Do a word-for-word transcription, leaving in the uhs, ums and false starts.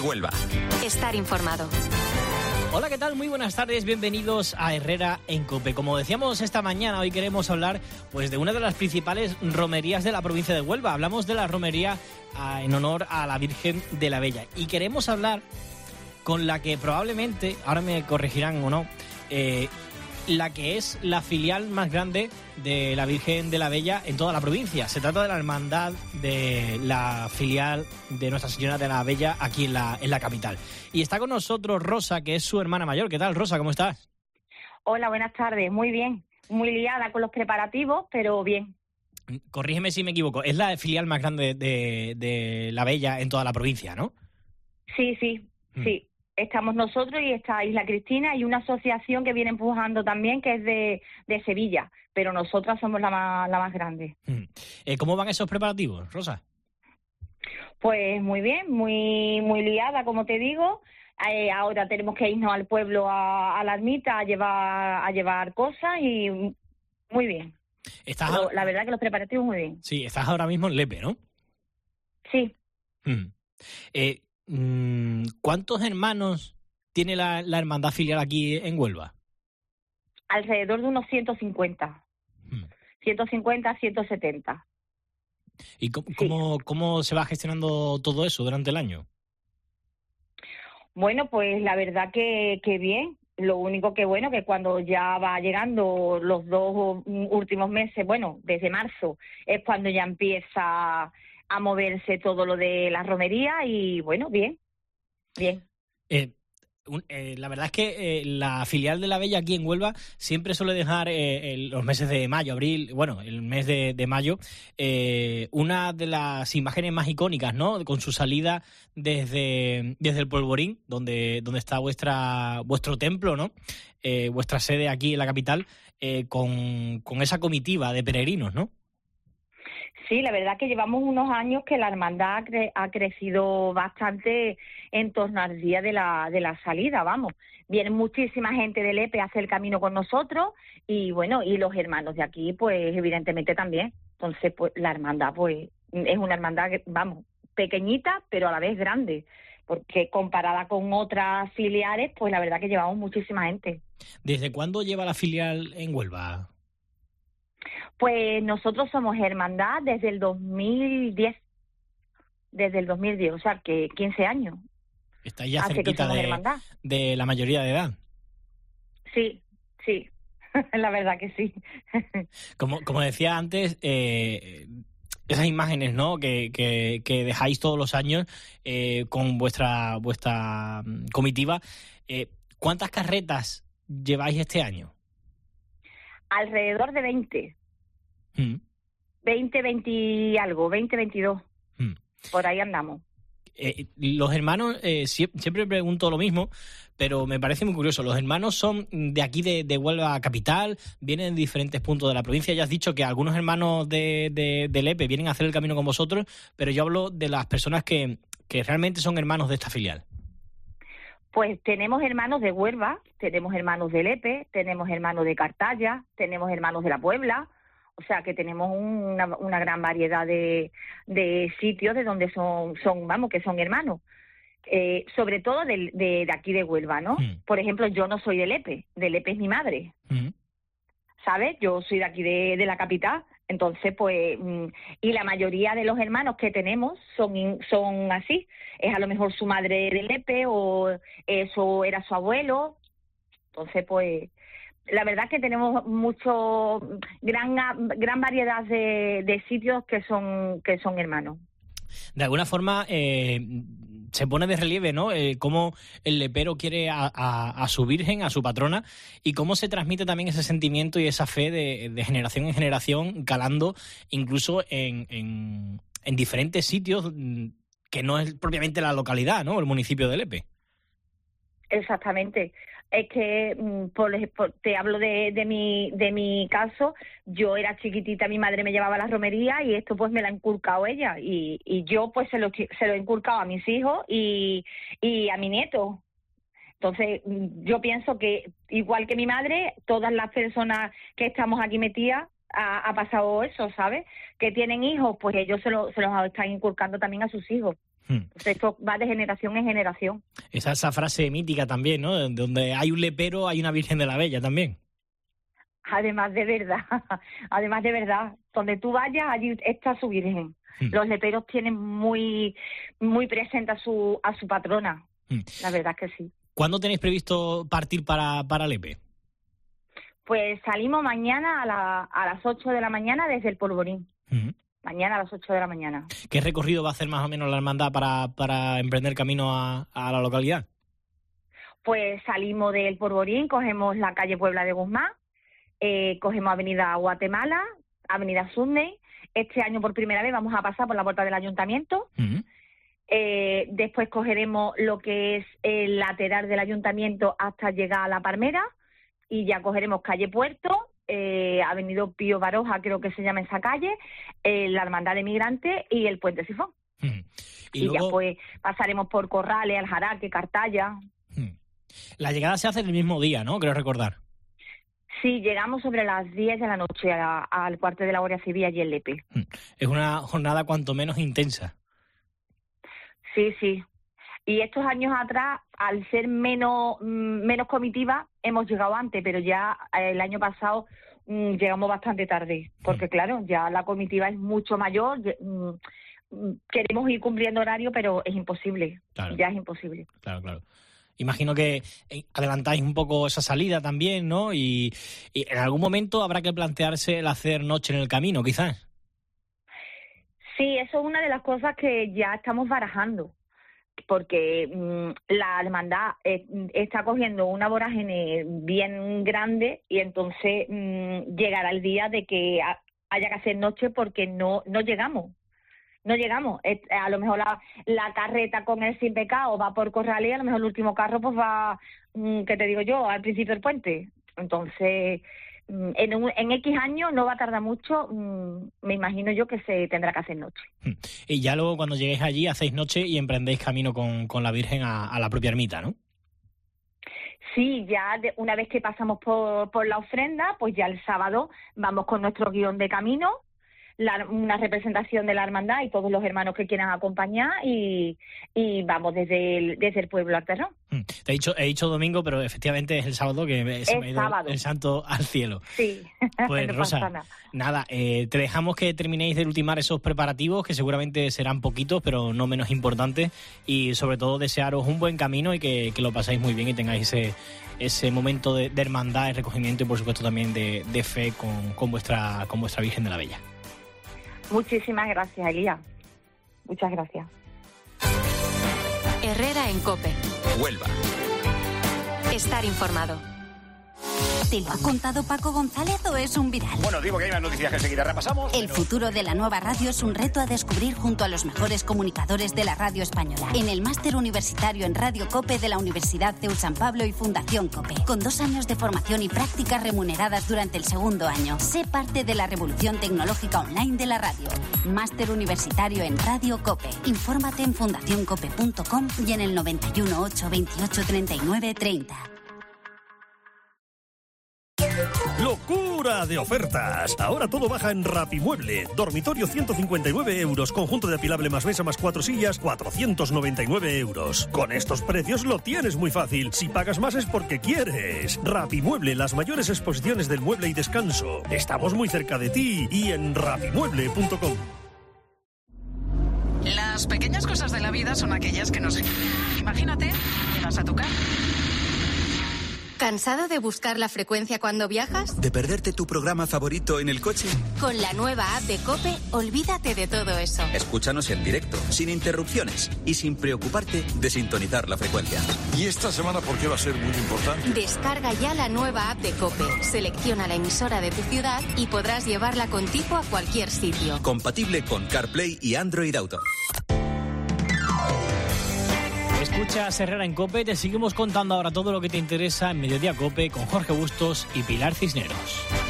Huelva. Estar informado. Hola, ¿qué tal? Muy buenas tardes, bienvenidos a Herrera en COPE. Como decíamos esta mañana, hoy queremos hablar pues de una de las principales romerías de la provincia de Huelva. Hablamos de la romería a, en honor a la Virgen de la Bella. Y queremos hablar con la que probablemente, ahora me corregirán o no, eh, la que es la filial más grande de la Virgen de la Bella en toda la provincia. Se trata de la hermandad de la filial de Nuestra Señora de la Bella aquí en la, en la capital. Y está con nosotros Rosa, que es su hermana mayor. ¿Qué tal, Rosa? ¿Cómo estás? Hola, buenas tardes. Muy bien. Muy liada con los preparativos, pero bien. Corrígeme si me equivoco. Es la filial más grande de, de la Bella en toda la provincia, ¿no? Sí, sí, hmm. sí. Estamos nosotros y está Isla Cristina y una asociación que viene empujando también, que es de, de Sevilla, pero nosotras somos la más, la más grande. Eh, ¿Cómo van esos preparativos, Rosa? Pues muy bien, muy muy liada, como te digo. Eh, ahora tenemos que irnos al pueblo, a, a la ermita, a llevar a llevar cosas y muy bien. ¿Estás pero, a... La verdad que los preparativos muy bien. Sí, estás ahora mismo en Lepe, ¿no? Sí. Hmm. Eh, ¿Cuántos hermanos tiene la, la hermandad filial aquí en Huelva? Alrededor de unos ciento cincuenta. Hmm. ciento cincuenta, ciento setenta. ¿Y cómo, sí. cómo, cómo se va gestionando todo eso durante el año? Bueno, pues la verdad que, que bien. Lo único que bueno, que cuando ya va llegando los dos últimos meses, bueno, desde marzo, es cuando ya empieza a moverse todo lo de la romería y bueno, bien, bien. Eh, un, eh, la verdad es que eh, la filial de la Bella aquí en Huelva siempre suele dejar eh, el, los meses de mayo, abril, bueno, el mes de, de mayo, eh, una de las imágenes más icónicas, ¿no? Con su salida desde, desde el Polvorín, donde, donde está vuestra vuestro templo, ¿no? Eh, vuestra sede aquí en la capital, eh, con, con esa comitiva de peregrinos, ¿no? Sí, la verdad que llevamos unos años que la hermandad ha, cre- ha crecido bastante en torno al día de la de la salida, vamos. Viene muchísima gente de Lepe a hacer el camino con nosotros y bueno, y los hermanos de aquí, pues evidentemente también. Entonces, pues la hermandad, pues es una hermandad, vamos, pequeñita, pero a la vez grande, porque comparada con otras filiales, pues la verdad que llevamos muchísima gente. ¿Desde cuándo lleva la filial en Huelva? Pues nosotros somos hermandad desde el dos mil diez, desde el dos mil diez, o sea, que quince años. Está ya cerquita de, de la mayoría de edad. Sí, sí, la verdad que sí. Como, como decía antes, eh, esas imágenes, ¿no? que, que, que dejáis todos los años eh, con vuestra, vuestra comitiva, eh, ¿cuántas carretas lleváis este año? Alrededor de veinte. Mm. veinte, veinte y algo, veinte, veintidós. Mm. Por ahí andamos. Eh, los hermanos, eh, siempre, siempre pregunto lo mismo, pero me parece muy curioso. ¿Los hermanos son de aquí, de, de Huelva capital? ¿Vienen de diferentes puntos de la provincia? Ya has dicho que algunos hermanos de, de, de Lepe vienen a hacer el camino con vosotros, pero yo hablo de las personas que, que realmente son hermanos de esta filial. Pues tenemos hermanos de Huelva, tenemos hermanos de Lepe, tenemos hermanos de Cartaya, tenemos hermanos de la Puebla. O sea que tenemos una, una gran variedad de, de sitios de donde son, son, vamos, que son hermanos. Eh, sobre todo de, de, de aquí de Huelva, ¿no? Mm. Por ejemplo, yo no soy de Lepe, de Lepe es mi madre. Mm. ¿Sabes? Yo soy de aquí de, de la capital. Entonces, pues, y la mayoría de los hermanos que tenemos son, son así. Es a lo mejor su madre de Lepe o eso era su abuelo. Entonces, pues... La verdad es que tenemos mucho gran gran variedad de, de sitios que son que son hermanos. De alguna forma eh, se pone de relieve, ¿no? Eh, cómo el lepero quiere a, a, a su virgen, a su patrona, y cómo se transmite también ese sentimiento y esa fe de, de generación en generación, calando incluso en, en, en diferentes sitios que no es propiamente la localidad, ¿no? El municipio de Lepe. Exactamente. Es que, por, por, te hablo de, de mi de mi caso, yo era chiquitita, mi madre me llevaba a la romería y esto pues me lo ha inculcado ella y, y yo pues se lo, se lo he inculcado a mis hijos y, y a mi nieto. Entonces, yo pienso que igual que mi madre, todas las personas que estamos aquí metidas ha, ha pasado eso, ¿sabes? Que tienen hijos, pues ellos se, lo, se los están inculcando también a sus hijos. Hmm. Esto va de generación en generación. Esa, esa frase mítica también, ¿no? Donde hay un lepero, hay una Virgen de la Bella también. Además de verdad, además de verdad, donde tú vayas, allí está su Virgen. Hmm. Los leperos tienen muy muy presente a su a su patrona, hmm. La verdad es que sí. ¿Cuándo tenéis previsto partir para, para Lepe? Pues salimos mañana a, la, a las ocho de la mañana desde el Polvorín. Hmm. Mañana a las ocho de la mañana. ¿Qué recorrido va a hacer más o menos la hermandad para, para emprender camino a, a la localidad? Pues salimos del Polvorín, cogemos la calle Puebla de Guzmán, Eh, cogemos Avenida Guatemala, Avenida Sydney. Este año por primera vez vamos a pasar por la puerta del ayuntamiento. Uh-huh. Eh, después cogeremos lo que es el lateral del ayuntamiento hasta llegar a La Palmera y ya cogeremos calle Puerto, eh, Avenida Pío Baroja, creo que se llama esa calle, eh, la Hermandad de Migrantes y el Puente Sifón. Uh-huh. Y, y luego... ya pues pasaremos por Corrales, Aljaraque, Cartaya. Uh-huh. La llegada se hace el mismo día, ¿no? Creo recordar. Sí, llegamos sobre las diez de la noche a, al cuartel de la Guardia Civil allí en Lepe. Es una jornada cuanto menos intensa. Sí, sí. Y estos años atrás, al ser menos menos comitiva, hemos llegado antes, pero ya el año pasado mmm, llegamos bastante tarde, porque claro, ya la comitiva es mucho mayor. Mmm, queremos ir cumpliendo horario, pero es imposible. Claro. Ya es imposible. Claro, claro. Imagino que adelantáis un poco esa salida también, ¿no? Y, y en algún momento habrá que plantearse el hacer noche en el camino, quizás. Sí, eso es una de las cosas que ya estamos barajando, porque mmm, la hermandad eh, está cogiendo una vorágine bien grande y entonces mmm, llegará el día de que ha, haya que hacer noche porque no, no llegamos. No llegamos. A lo mejor la, la carreta con el sin pecado va por Corrales y a lo mejor el último carro pues va, ¿qué te digo yo?, al principio del puente. Entonces, en, un, en X años no va a tardar mucho, me imagino yo que se tendrá que hacer noche. Y ya luego cuando lleguéis allí hacéis noche y emprendéis camino con, con la Virgen a, a la propia ermita, ¿no? Sí, ya de, una vez que pasamos por, por la ofrenda, pues ya el sábado vamos con nuestro guión de camino, La, una representación de la hermandad y todos los hermanos que quieran acompañar y, y vamos desde el, desde el pueblo al terrón. Te he dicho, he dicho domingo, pero efectivamente es el sábado que me, se me ha ido sábado. El santo al cielo. Sí, pues no Rosa, pasa nada, nada eh, te dejamos que terminéis de ultimar esos preparativos, que seguramente serán poquitos, pero no menos importantes, y sobre todo desearos un buen camino y que, que lo pasáis muy bien y tengáis ese, ese momento de, de hermandad, de recogimiento y por supuesto también de, de fe con, con, vuestra, con vuestra Virgen de la Bella. Muchísimas gracias, Elías. Muchas gracias. Herrera en COPE. Huelva. Estar informado. ¿Te lo ha contado Paco González o es un viral? Bueno, digo que hay unas noticias que enseguida repasamos. El pero... futuro de la nueva radio es un reto a descubrir junto a los mejores comunicadores de la radio española. En el máster universitario en Radio COPE de la Universidad C E U San Pablo y Fundación COPE. Con dos años de formación y prácticas remuneradas durante el segundo año. Sé parte de la revolución tecnológica online de la radio. Máster universitario en Radio COPE. Infórmate en fundación cope punto com y en el noventa y uno, ocho veintiocho, treinta y nueve, treinta. ¡Locura de ofertas! Ahora todo baja en Rapimueble. Dormitorio ciento cincuenta y nueve euros. Conjunto de apilable más mesa más cuatro sillas, cuatrocientos noventa y nueve euros. Con estos precios lo tienes muy fácil. Si pagas más es porque quieres. Rapimueble, las mayores exposiciones del mueble y descanso. Estamos muy cerca de ti y en rapimueble punto com. Las pequeñas cosas de la vida son aquellas que nos... Imagínate, llegas a tu casa. ¿Cansado de buscar la frecuencia cuando viajas? ¿De perderte tu programa favorito en el coche? Con la nueva app de COPE, olvídate de todo eso. Escúchanos en directo, sin interrupciones y sin preocuparte de sintonizar la frecuencia. ¿Y esta semana por qué va a ser muy importante? Descarga ya la nueva app de COPE, selecciona la emisora de tu ciudad y podrás llevarla contigo a cualquier sitio. Compatible con CarPlay y Android Auto. Escuchas Herrera en COPE, te seguimos contando ahora todo lo que te interesa en Mediodía COPE con Jorge Bustos y Pilar Cisneros.